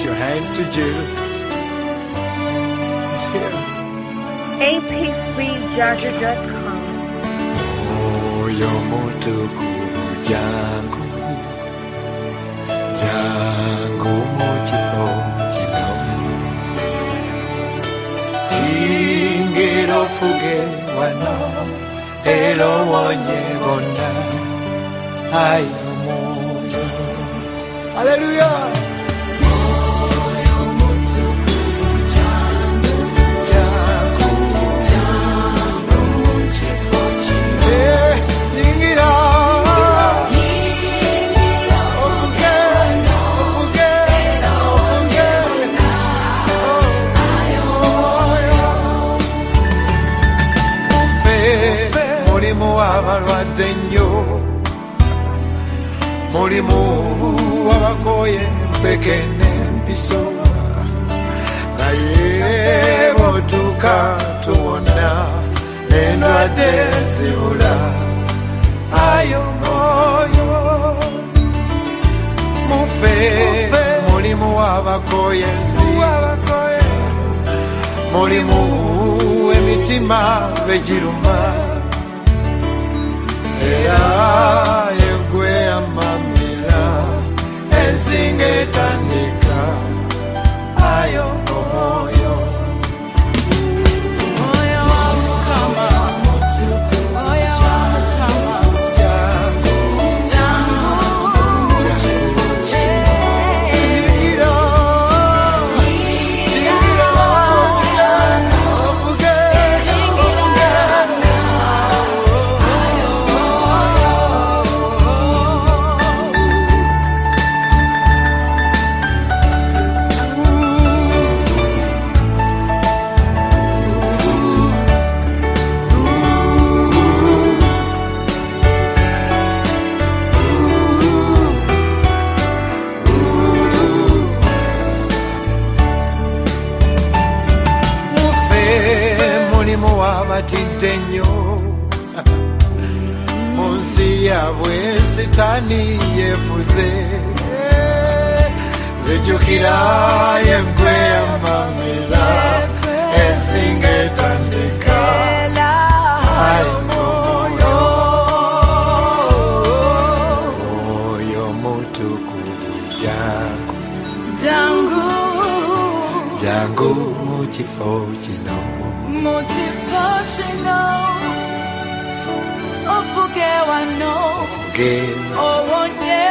your hands to Jesus. He's here. APCJaja.com. Moyo mutukuvu jangu, jangu muchifo kino. Chingiro fuge wano, elo wonye bona. Ayo moyo. Hallelujah. Mulimu wabakoye mpekene mpiso naye botuka tubona endwadde zibula ayo moyo mufe mulimu wabakoye mulimu emitima begiruma era yegwe amamira ensingetandika ayo moyo moyo wakama moyo wakama jangu Tintenyo munsi yabwe sitani yefuze zijukira yengwe amamira ensingetandika ayo moyo moyo mutukuvu jangu jangu jangu muchifo kino Motivation, oh, forget what no, oh, one day.